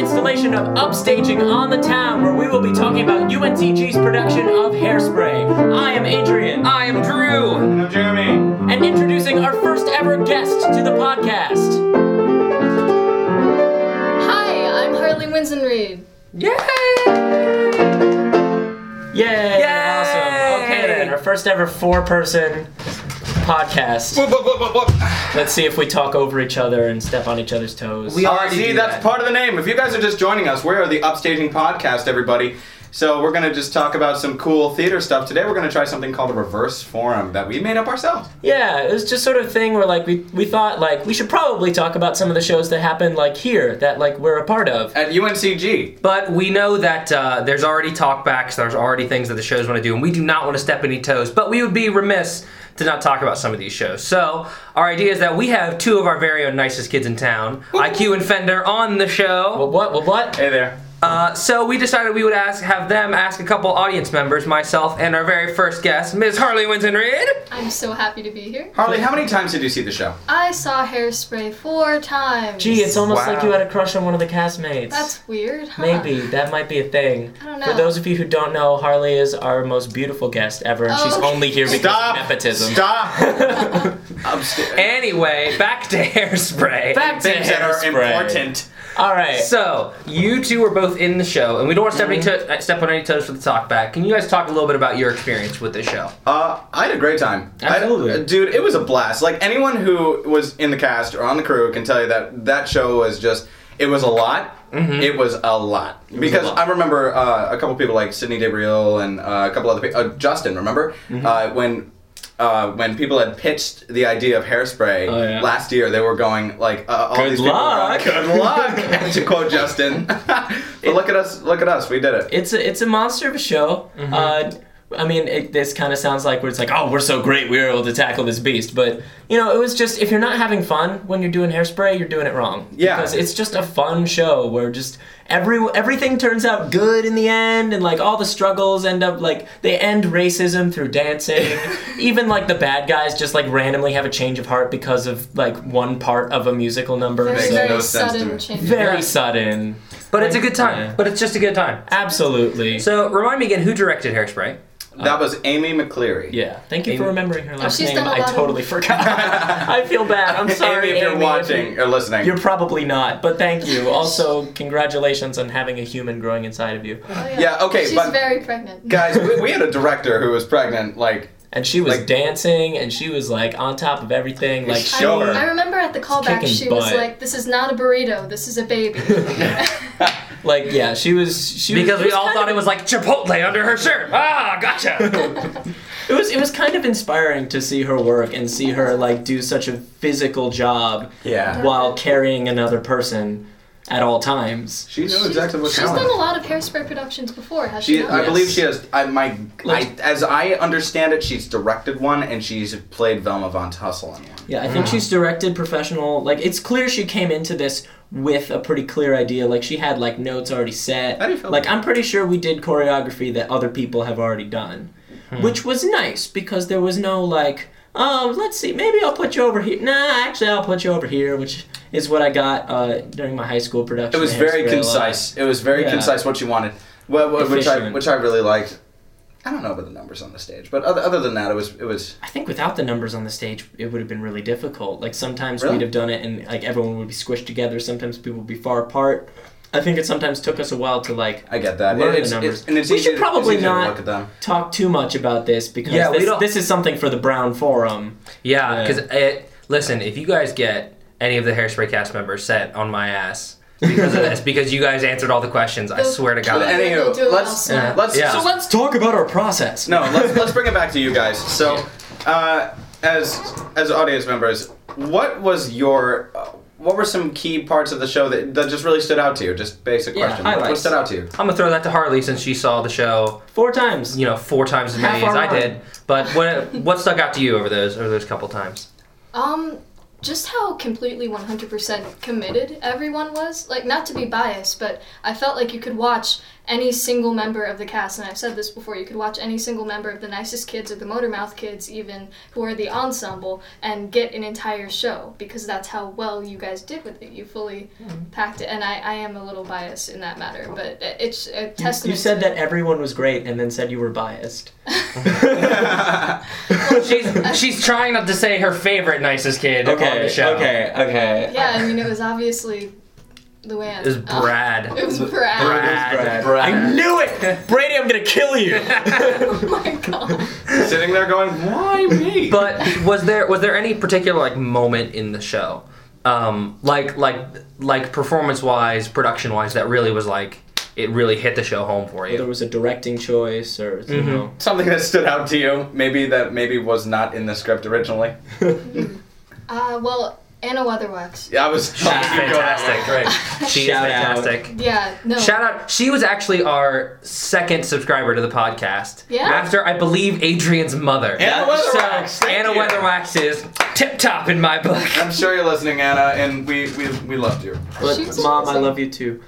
installation of Upstaging on the Town, where we will be talking about UNCG's production of Hairspray. I am Adrian. I am Drew. And I'm Jeremy. And introducing our first ever guest to the podcast. Hi, I'm Harley Winzenreed. Yay! Yay! Yay! Awesome. Okay then, our first ever 4-person podcast. Let's see if we talk over each other and step on each other's toes. We already See, do that's that. part of the name. If you guys are just joining us, we are the Upstaging Podcast, everybody. So we're going to just talk about some cool theater stuff. Today we're going to try something called a reverse forum that we made up ourselves. Yeah, it was just sort of a thing where like we thought like we should probably talk about some of the shows that happen like here that like we're a part of. At UNCG. But we know that there's already talkbacks, there's already things that the shows want to do, and we do not want to step any toes, but we would be remiss to not talk about some of these shows. So, our idea is that we have two of our very own nicest kids in town, IQ and Fender, on the show. What? Hey there. So we decided we would have them ask a couple audience members, myself and our very first guest, Ms. Harley Winzenreed. I'm so happy to be here. Harley, how many times did you see the show? I saw Hairspray 4 times. Gee, it's almost Wow. like you had a crush on one of the castmates. That's weird, huh? Maybe that might be a thing. I don't know. For those of you who don't know, Harley is our most beautiful guest ever, and she's Oh. only here because Stop! of nepotism. Stop! Upstairs. Anyway, back to Hairspray. Back to Things that are Hairspray. important. All right. So, you two were both in the show, and we don't want to step on any toes for the talk back. Can you guys talk a little bit about your experience with this show? I had a great time. Absolutely. Dude, it was a blast. Like, anyone who was in the cast or on the crew can tell you that that show was just, it was a lot. Mm-hmm. It was a lot. Because I remember a couple people like Sidney DeBriel and a couple other people, Justin, remember? Mm-hmm. When people had pitched the idea of Hairspray Oh, yeah. last year, they were going like, all Good these people were luck. going, good luck, to quote Justin. But look at us, we did it. It's a monster of a show. I mean, this kind of sounds like where it's like, oh, we're so great, we were able to tackle this beast. But, you know, it was just, if you're not having fun when you're doing Hairspray, you're doing it wrong. Yeah. Because it's just a fun show where just everything turns out good in the end, and, like, all the struggles end up, like, they end racism through dancing. Even, like, the bad guys just, like, randomly have a change of heart because of, like, one part of a musical number. Very, Makes So- very no sense to sudden me. change. very sudden. But it's a good time. Yeah. But it's just a good time. Absolutely. So, remind me again, who directed Hairspray? That was Amy McCleary. Yeah, thank you for remembering her last she's name. done a I lot of- totally forgot. I feel bad. I'm sorry, Amy, if you're Amy, watching or listening. You're probably not, but thank you. Also, congratulations on having a human growing inside of you. Oh, yeah. Yeah, okay, She's but- very pregnant. Guys, we had a director who was pregnant, like, And she was Like- dancing, and she was like on top of everything. Like Show her. I remember at the callback, kicking she was butt. like, "This is not a burrito. This is a baby." like yeah, she was. Because we all thought kind it was like Chipotle under her shirt. Ah, gotcha. It was kind of inspiring to see her work and see her like do such a physical job yeah. while carrying another person at all times. She knew exactly what She's talent. done a lot of Hairspray productions before, has she? She, not? I Yes. believe she has. Like- As I understand it, she's directed one and she's played Velma Von Tussle in one. Yeah, I think she's directed professional. Like, it's clear she came into this with a pretty clear idea. Like, she had like notes already set. How do you feel Like, about I'm pretty sure we did choreography that other people have already done, which was nice because there was no like, oh, let's see, maybe I'll put you over here. Nah, actually, I'll put you over here, which is what I got during my high school production. It was of very Hairspray a lot. concise. It was very Yeah. concise what she wanted. Which Efficient. I really liked. I don't know about the numbers on the stage, but other than that, it was. I think without the numbers on the stage, it would have been really difficult. Like, sometimes Really? we'd have done it and, like, everyone would be squished together. Sometimes people would be far apart. I think it sometimes took us a while to, like, I get that. learn It's, the numbers. and it's We easy, should probably it's easy to not look at them. talk too much about this because Yeah, we don't- this is something for the Brown Forum. Yeah, Yeah. because listen, if you guys get any of the Hairspray cast members set on my ass because of this, because you guys answered all the questions, I swear to God. But anywho, They'll do it let's- also. Yeah. Let's Yeah. So let's talk about our process. No, let's bring it back to you guys. So, as audience members, what were some key parts of the show that just really stood out to you? Just basic Yeah, question. What highlights. stood out to you? I'm gonna throw that to Harley since she saw the show, 4 times. 4 times as many Half as our I run. did. But what stuck out to you over those couple times? just how completely 100% committed everyone was. Like, not to be biased, but I felt like you could watch any single member of the cast, and I've said this before, you could watch any single member of the Nicest Kids or the Motormouth Kids even, who are the ensemble, and get an entire show, because that's how well you guys did with it. You fully packed it, and I am a little biased in that matter, but it's a testament. You said to that everyone was great and then said you were biased. She's trying not to say her favorite Nicest Kid on the show. Okay. Yeah, I mean, it was obviously Luann. It was Brad. It was Brad. Brad. I knew it! Brady, I'm gonna kill you! Oh my god. Sitting there going, why me? But was there any particular like moment in the show, like performance wise, production wise, that really was like it really hit the show home for you? There was a directing choice, or you know. Something that stood out to you, maybe was not in the script originally. Well, Anna Weatherwax. Yeah, I was. She's fantastic. Great. She is Shout out. fantastic. Yeah, no. Shout out. She was actually our second subscriber to the podcast. Yeah? After, I believe, Adrian's mother. Anna Weatherwax. So, thank Anna you. 2Weatherwax is tip top in my book. I'm sure you're listening, Anna, and we loved you. But She's Mom, I amazing. love you too.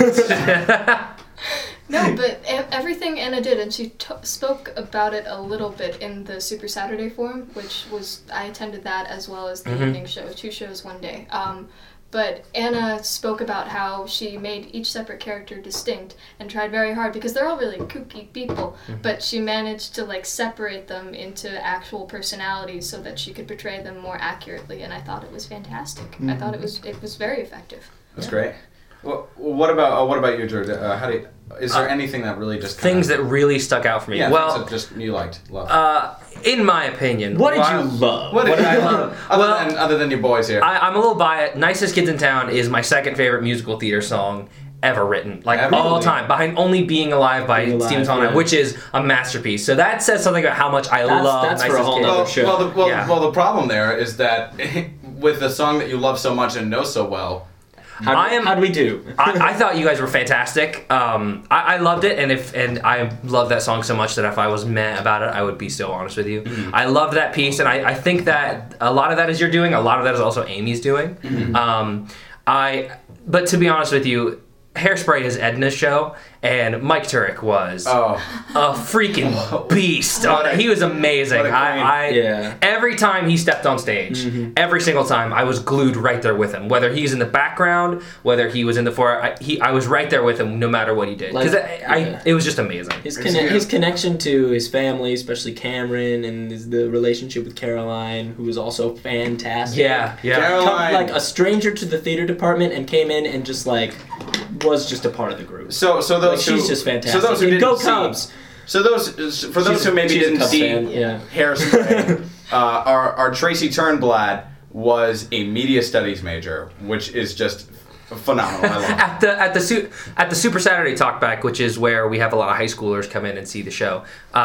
No, but everything Anna did, and she spoke about it a little bit in the Super Saturday Forum, which was, I attended that as well as the evening show, 2 shows one day. But Anna spoke about how she made each separate character distinct and tried very hard, because they're all really kooky people, but she managed to like separate them into actual personalities so that she could portray them more accurately, and I thought it was fantastic. I thought it was very effective. That's great. Well, what about you, George? Is there anything that really just Things that really stuck out for me. yeah, Well, things that just you loved? in my opinion, What did while- you love? What did I love? Other than your boys here. I'm a little biased. Nicest Kids in Town is my second favorite musical theater song ever written, like Ever? all time, behind only Being Alive by Being Alive, Stephen Sondheim, yeah. which is a masterpiece. So that says something about how much I love that's for a Nicest whole Kids. nother show. Yeah. The problem there is that with the song that you love so much and know so well, How'd we do? I thought you guys were fantastic. I loved it, and I love that song so much that if I was meh about it, I would be so honest with you. I loved that piece, and I think that a lot of that is you're doing. A lot of that is also Amy's doing. But to be honest with you, Hairspray is Edna's show, and Mike Turek was a freaking beast. He was amazing. What a queen. Yeah. Every time he stepped on stage, every single time, I was glued right there with him. Whether he's in the background, whether he was in the fore, I was right there with him no matter what he did. Because it was just amazing. His connection to his family, especially Cameron, and the relationship with Caroline, who was also fantastic. Yeah. Caroline. Like a stranger to the theater department and came in and just like was just a part of the group. so those Like, she's who, just fantastic. So those who And didn't go see, Cubs! So for those who maybe she's a didn't Cubs see fan, yeah. Hairspray, our Tracy Turnblad was a media studies major, which is just phenomenal. I love it. At the Super Saturday Talkback, which is where we have a lot of high schoolers come in and see the show.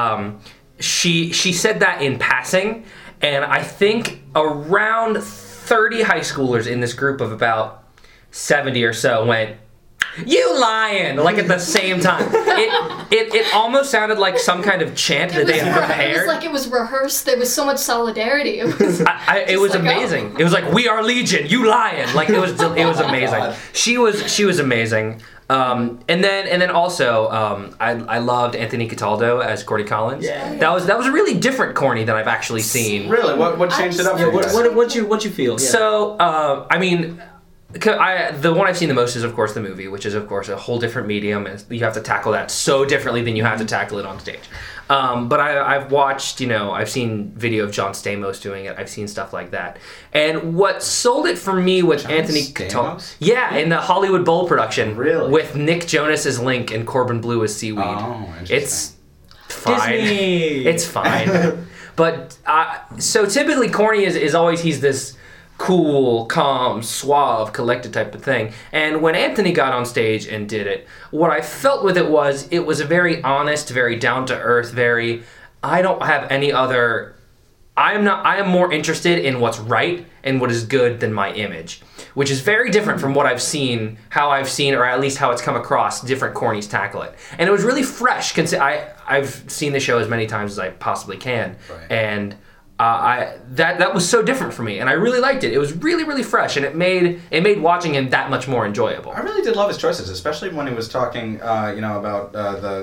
She said that in passing, and I think around 30 high schoolers in this group of about 70 or so went, "You lying!" like at the same time. It almost sounded like some kind of chant that they had It prepared. was like it was rehearsed. There was so much solidarity. It was. It was like, amazing. It was like, "We are Legion, you lying!" Like it was amazing. God. She was amazing. And then also I loved Anthony Cataldo as Cordy Collins. Yeah. That was a really different Corny than I've actually seen. Really, what changed it up? Yeah, for you guys? What you feel? Yeah. So I mean, the one I've seen the most is of course the movie, which is of course a whole different medium. You have to tackle that so differently than you have to tackle it on stage. But I've watched, I've seen video of John Stamos doing it. I've seen stuff like that. And what sold it for me with John Anthony Stamos? yeah, in the Hollywood Bowl production, Really? with Nick Jonas as Link and Corbin Bleu as Seaweed. Oh, interesting. It's fine. Disney! It's fine. But so typically Corny is always he's this cool, calm, suave, collected type of thing. And when Anthony got on stage and did it, what I felt with it was a very honest, very down to earth, very I don't have any other I am more interested in what's right and what is good than my image, which is very different from what I've seen, or at least how it's come across different Cornies tackle it. And it was really fresh. I've seen the show as many times as I possibly can. Right. And that was so different for me, and I really liked it. It was really, really fresh, and it made watching him that much more enjoyable. I really did love his choices, especially when he was talking, about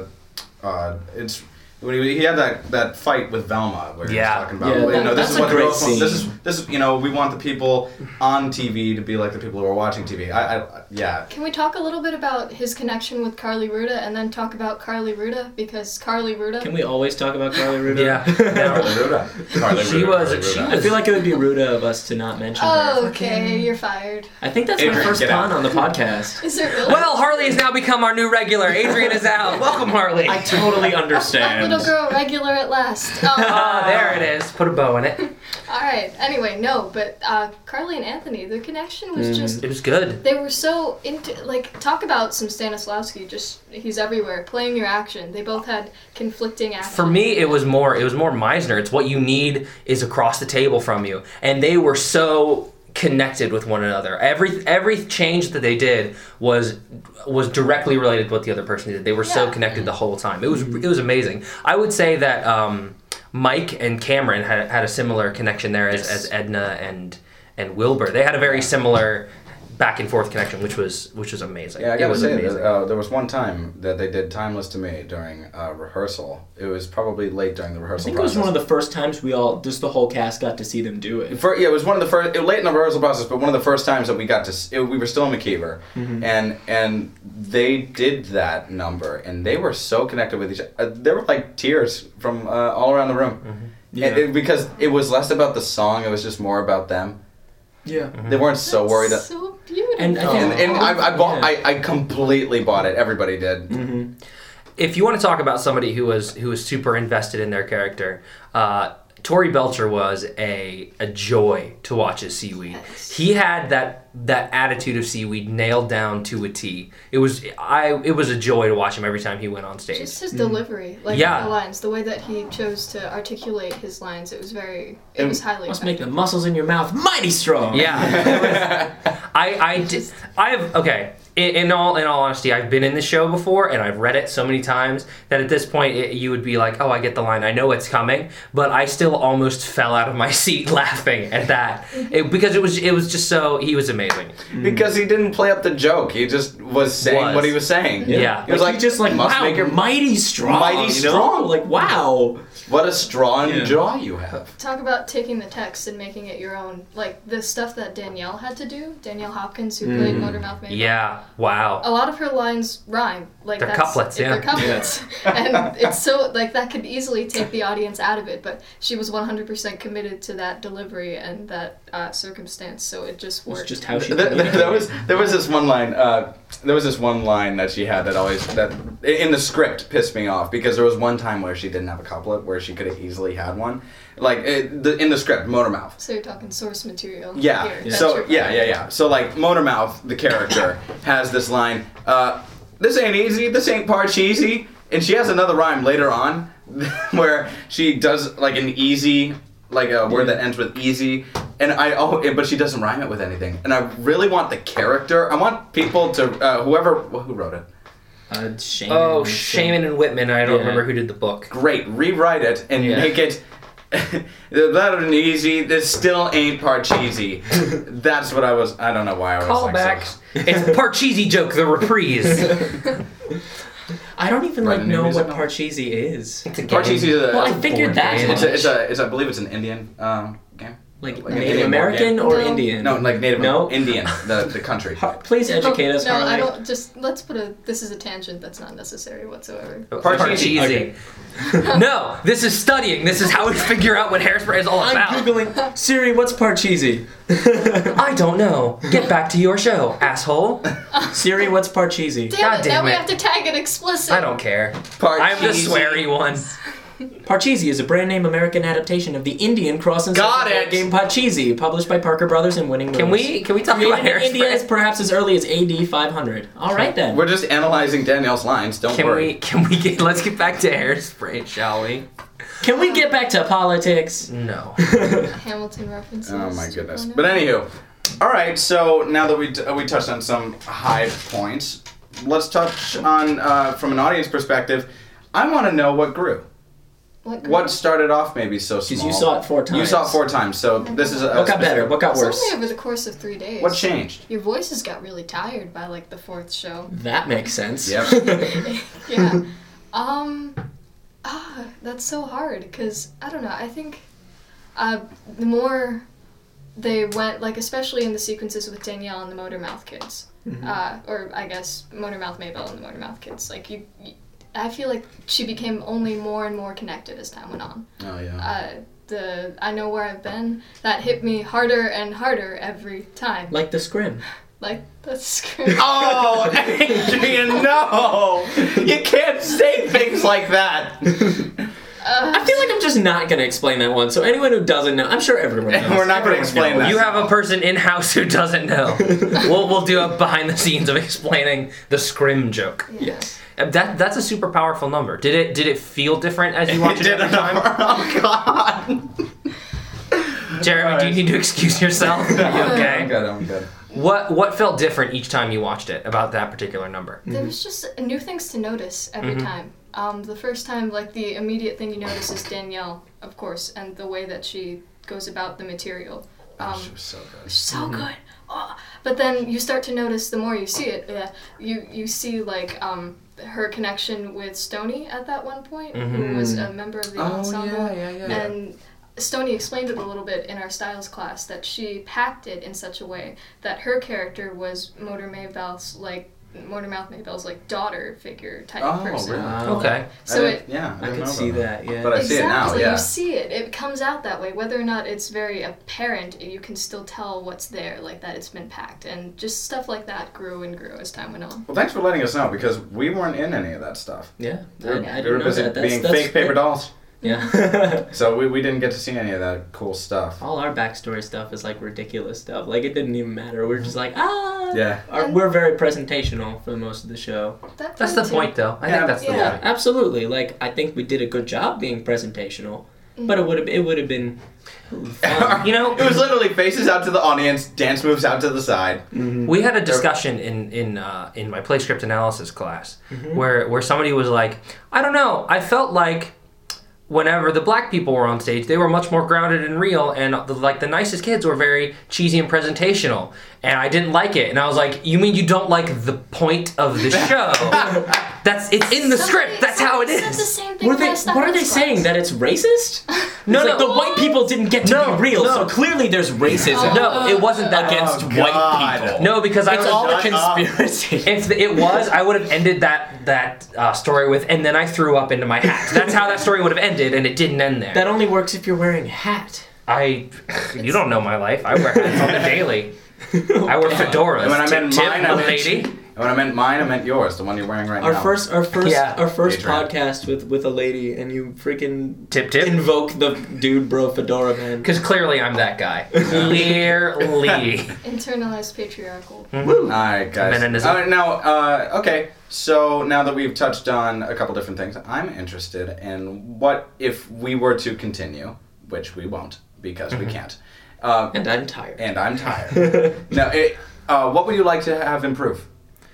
when he had that fight with Velma, where he was talking about, this is what the girls want. This is, we want the people on TV to be like the people who are watching TV. Yeah. Can we talk a little bit about his connection with Carly Ruda, and then talk about Carly Ruda, because Carly Ruda. Can we always talk about Carly Ruda? Yeah. Carly Ruda. I feel like it would be rude of us to not mention her. Oh, okay, you're fired. I think that's my first pun on the podcast. Is it really? Well, Harley has now become our new regular. Adrian is out. Welcome, Harley. I totally understand. Little girl regular at last. There it is. Put a bow in it. All right. Anyway, no, but Carly and Anthony, their connection was just. It was good. They were so into, talk about some Stanislavski. Just he's everywhere, playing your action. They both had conflicting action. For me, it was more Meisner. It's what you need is across the table from you, and they were so connected with one another. Every change that they did was directly related to what the other person did. They were so connected the whole time. It was amazing. I would say that Mike and Cameron had a similar connection there as Edna and Wilbur. They had a very similar back and forth connection, which was amazing. Yeah, I gotta say that there was one time that they did Timeless to Me during rehearsal. It was probably late during the rehearsal process. I think it was one of the first times we all, just the whole cast, got to see them do it. It was one of the first, late in the rehearsal process, but one of the first times that we got to, we were still in McKeever, and they did that number, and they were so connected with each other. There were like tears from all around the room. Because it was less about the song, it was just more about them. Yeah, they weren't so worried. So beautiful. And I completely bought it. Everybody did. If you want to talk about somebody who was super invested in their character, Tory Belcher was a joy to watch as Seaweed. Yes. He had that attitude of Seaweed nailed down to a T. It was a joy to watch him every time he went on stage. Just his delivery, the lines, the way that he chose to articulate his lines, it was highly must make the muscles in your mouth mighty strong. Yeah. In all honesty, I've been in the show before, and I've read it so many times that at this point you would be like, oh, I get the line, I know it's coming, but I still almost fell out of my seat laughing at that because it was just so, he was amazing. Because he didn't play up the joke, he just was saying what he was saying. Yeah. He was wow, mighty strong. Mighty strong. Like, wow. What a strong jaw you have. Talk about taking the text and making it your own. Like, the stuff that Danielle had to do, Danielle Hopkins, who played Motormouth Maybelle. Yeah, wow. A lot of her lines rhyme. They're couplets, They're couplets. And it's so, that could easily take the audience out of it, but she was 100% committed to that delivery and that circumstance, so it just worked. It's just how she there was this one line, that she had that in the script pissed me off, because there was one time where she didn't have a couplet where she could have easily had one, in the script, Motormouth. So you're talking source material. Yeah. Here. So So Motormouth, the character, has this line, "This ain't easy. This ain't parcheesi," and she has another rhyme later on where she does an easy. A word that ends with easy, but she doesn't rhyme it with anything. And I really want the character. I want people to who wrote it. Shaman and Whitman. I don't remember who did the book. Great, rewrite it and make it. That ain't easy. This still ain't parcheesi. That's what I was. I don't know why I was Call back. It's the Parcheesi joke, the reprise. I don't even know what parcheesi is. It's a Parcheesi is well, I figured that. It's I believe it's an Indian game. Like Native American or Indian? No, Native Indian, the country. Please educate us, No, Harley. I don't. Just this is a tangent that's not necessary whatsoever. Parcheesi. Okay. No, this is studying. This is how we figure out what Hairspray is all about. I'm Googling, Siri, what's parcheesi? I don't know. Get back to your show, asshole. Siri, what's parcheesi? God damn now we it. have to tag it explicit. I don't care. I'm the sweary one. Parcheesi is a brand name American adaptation of the Indian cross and game Parcheesi, published by Parker Brothers and Winning Moves. Can we talk about Hairspray? India is perhaps as early as AD 500. All right then. We're just analyzing Danielle's lines. Don't worry. Let's get back to Hairspray, shall we? Can we get back to politics? No. Hamilton references. Oh my goodness. But anywho, all right. So now that we touched on some high points, let's touch on from an audience perspective. I want to know what grew. what started off maybe so small? Because you saw it 4 times. You saw it 4 times, so this is a What got better? What got It's worse? only over the course of 3 days. What changed? Your voices got really tired by like the 4th show. That makes sense. Yep. Yeah. That's so hard because I don't know. I think the more they went, like especially in the sequences with Danielle and the Motormouth kids, or I guess Motormouth Maybelle and the Motormouth kids, like I feel like she became only more and more connected as time went on. Oh yeah. The I Know Where I've Been, that hit me harder and harder every time. Like the scrim. Like the script. Oh, Adrian, no! You can't say things like that. I feel like I'm just not going to explain that one. So anyone who doesn't know, I'm sure everyone knows. We're not going to Everyone explain knows. that. You have a person in house who doesn't know. We'll do a behind the scenes of explaining the scrim joke. Yes. That's a super powerful number. Did it feel different as you watched it every time? Oh God. Jeremy, do you need to excuse yourself? Are you okay? I'm good. What felt different each time you watched it about that particular number? There was just new things to notice every time. The first time, like, the immediate thing you notice is Danielle, of course, and the way that she goes about the material. She was so good. So good. Oh. But then you start to notice, the more you see it, you see, like, her connection with Stoney at that one point, who was a member of the ensemble. yeah. And Stoney explained it a little bit in our styles class, that she packed it in such a way that her character was Motormouth Maybelle's like daughter figure type person. Really? Okay. So I could see that, yeah. But I see it now, exactly, yeah. you see it. It comes out that way. Whether or not it's very apparent, you can still tell what's there, like that it's been packed. And just stuff like that grew and grew as time went on. Well, thanks for letting us know, because we weren't in any of that stuff. Yeah. We were I didn't know busy that. being fake paper dolls. Yeah. So we didn't get to see any of that cool stuff. All our backstory stuff is like ridiculous stuff. Like it didn't even matter. We're just like, Yeah. We're very presentational for most of the show. That's the point, though. I think that's the Yeah. point. Absolutely. Like I think we did a good job being presentational, but it would have been fun. You know, It was literally faces out to the audience, dance moves out to the side. we had a discussion in my play script analysis class where somebody was like, I don't know, I felt like whenever the black people were on stage, they were much more grounded and real, and the nicest kids were very cheesy and presentational, and I didn't like it. And I was like, you mean you don't like the point of the show? It's in the script. That's how it Said the is. same thing What in our are styles they class. saying? That it's racist? No, It's like no. the white people didn't get to No, be real, no. so clearly there's racism No, it wasn't that. against Oh, white God. people. No, because I It's was all a Shut up. conspiracy. If it was, I would have ended that story with, and then I threw up into my hat. That's how that story would have ended, and it didn't end there. That only works if you're wearing a hat. You don't know my life. I wear hats on the daily. I wear fedoras. And when I meant Tip, mine, I meant lady. And when I meant mine, I meant yours, the one you're wearing right Our now. first Yeah. Adrian. podcast with a lady, and you freaking Tip. invoke the dude bro fedora man. Because clearly I'm that guy. Clearly. Internalized patriarchal. All right, guys. Meninism. Now, okay. So now that we've touched on a couple different things, I'm interested in what if we were to continue, which we won't because we can't. And I'm tired. And I'm tired. Now, what would you like to have improve?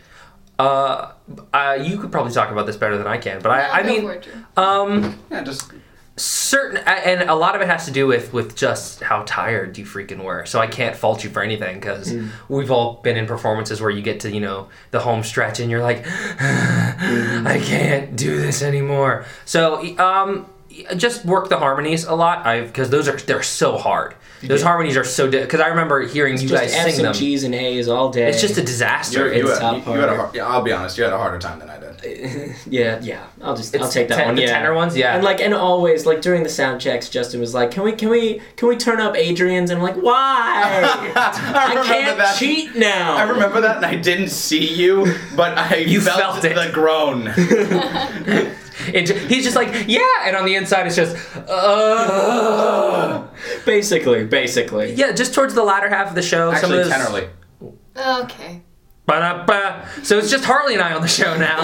You could probably talk about this better than I can, but I Go mean, for it, Drew. Yeah, just certain, and a lot of it has to do with just how tired you freaking were. So I can't fault you for anything because we've all been in performances where you get to the home stretch and you're like, I can't do this anymore. So just work the harmonies a lot. Because they're so hard. Those harmonies are so because I remember hearing you guys F's sing them. and G's and A's all day. It's just a disaster. you It's had top a I'll be honest, you had a harder time than I did. yeah. I'll It's take that one. the Yeah, tenor ones, yeah. And always during the sound checks, Justin was like, "Can we turn up Adrian's?" And I'm like, "Why? I remember can't that. cheat now." I remember that, and I didn't see you, but You felt felt it. the groan. He's just like, yeah, and on the inside it's just, Basically. yeah. Just towards the latter half of the show, Actually, some of those, Tennerly. Okay. Ba-da-ba. So it's just Harley and I on the show now.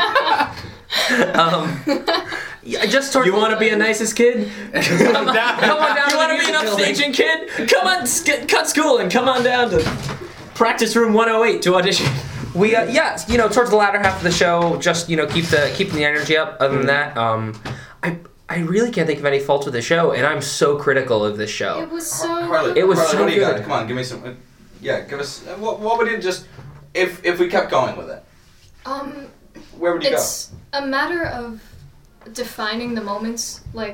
Yeah, just towards You want to be a nicest kid? come on down. You to want the to be an music building. upstaging kid? Come on, cut school and come on down to practice room 108 to audition. We towards the latter half of the show, just keeping the energy up. Other than that, I really can't think of any faults with the show, and I'm so critical of this show. It was so. Harley, It was Harley, so what do you got? good. Come on, give me some. Yeah, give us. What would it just if we kept going with it? Where would you It's a matter of defining the moments, like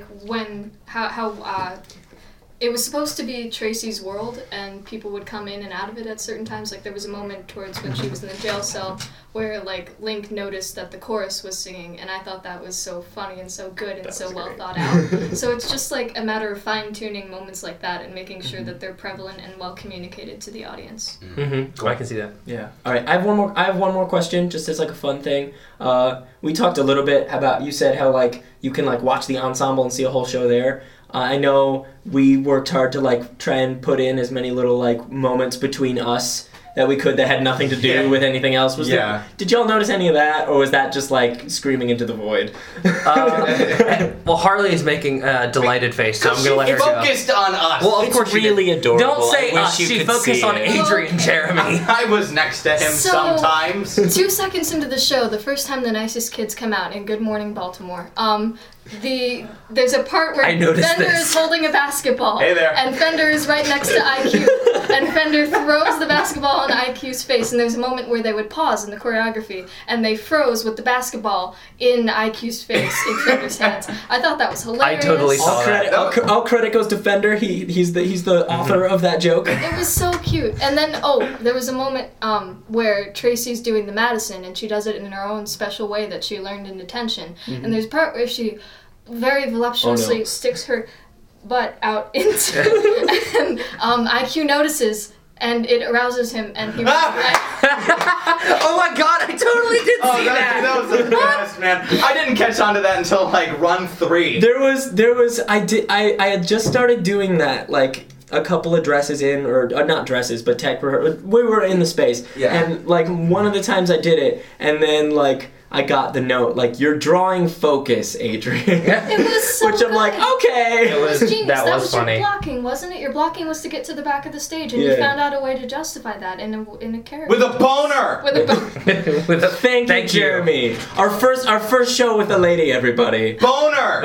how it was supposed to be Tracy's world, and people would come in and out of it at certain times. Like there was a moment towards when she was in the jail cell where like Link noticed that the chorus was singing, and I thought that was so funny and so good and so well thought out. So it's just like a matter of fine tuning moments like that and making sure that they're prevalent and well communicated to the audience. Mm-hmm. I can see that. Yeah. All right. I have one more question, just as like a fun thing. We talked a little bit about. You said how like you can like watch the ensemble and see a whole show there. I know we worked hard to like try and put in as many little like moments between us that we could that had nothing to do with anything else. Did y'all notice any of that, or was that just like screaming into the void? Well, Harley is making a delighted face, so I'm going to let her go. focused on us. Well, of It's course she really did. adorable. Don't say I wish us. you She could focused see on it. Adrian Jeremy. I was next to him So- sometimes. 2 seconds into the show, the first time the nicest kids come out in Good Morning Baltimore, there's a part where I noticed Fender this. is holding a basketball. Hey there. And Fender is right next to IQ. And Fender throws the basketball on IQ's face, and there's a moment where they would pause in the choreography, and they froze with the basketball in IQ's face, in Fender's hands. I thought that was hilarious. totally saw that. All credit goes to Fender. He's the author of that joke. It was so cute. And then, there was a moment where Tracy's doing the Madison, and she does it in her own special way that she learned in detention. And there's a part where she very voluptuously sticks her butt out into, and IQ notices, and it arouses him, and he runs right. Oh my god, I totally did see that. That was the best, man. I didn't catch on to that until like run 3. There was I had just started doing that like a couple of dresses in, or not dresses, but tech rehearsal. We were in the space, and like one of the times I did it, and then like I got the note like you're drawing focus, Adrian. It was so Which I'm like, okay. It was genius. that was your funny. blocking, wasn't it? Your blocking was to get to the back of the stage, and you found out a way to justify that in a character. With a boner! With a With a, Thank you, Jeremy. Our first show with a lady, everybody. Boner!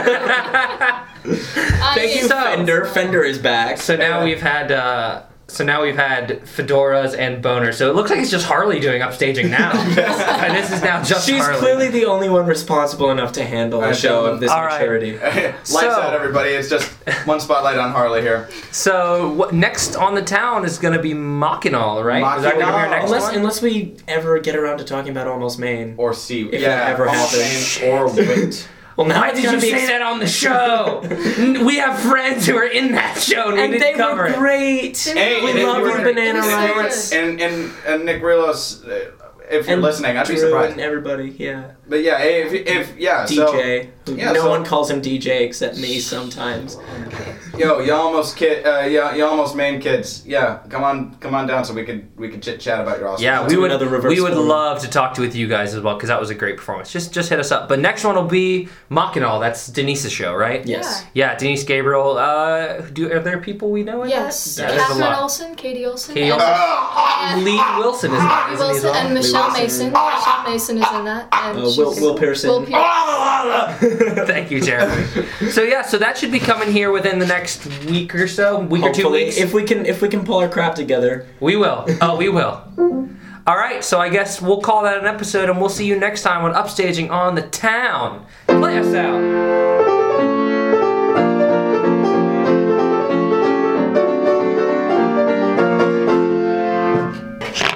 Thank you, Fender. Fender is back. So now we've had fedoras and boners. So it looks like it's just Harley doing upstaging now. And this is now just She's Harley. clearly the only one responsible enough to handle a show of this All right. maturity. Lights out, everybody. It's just one spotlight on Harley here. So what next on the town is going to be Mackinac, right? Is that going to be our next one? Unless we ever get around to talking about Almost Maine. Or C. If that ever happens. Or Wit. Well, now Why it's did gonna you be say that on the show? We have friends who are in that show, and, And we they didn't cover were it. great. Hey, We and if love you your were- banana It was so rights. good. And Nick Rilos, if you're listening, I'd be Drew surprised. and everybody, yeah. But yeah, if DJ. yeah, no so- one calls him DJ except me sometimes. Yo, you almost Maine kids. Yeah, come on down so we could chit chat about your awesome. Yeah, show. we do would another reverse we would form. love to talk with you guys as well because that was a great performance. Just hit us up. But next one will be Mackinac. That's Denise's show, right? Yes. Yeah, Denise Gabriel. Are there people we know in Yes, that? There's a Catherine lot. Olsen, Katie Olsen, Katie and Olsen. Lee Wilson is in that, isn't he, as Wilson, well? and Michelle Wilson. Mason. Michelle Mason is in that. And Will Pearson. Will Pearson. Thank you, Jeremy. So that should be coming here within the next week or so, week or 2 Hopefully, weeks. if we can pull our crap together. We will. Oh, we will. All right, so I guess we'll call that an episode, and we'll see you next time on Upstaging on the Town. Play us out.